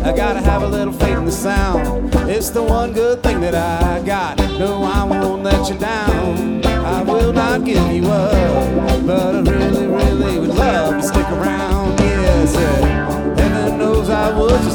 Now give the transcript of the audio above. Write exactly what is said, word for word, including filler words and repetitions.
I gotta have a little faith in the sound. It's the one good thing that I got. No, I won't let you down. I will not give you up, but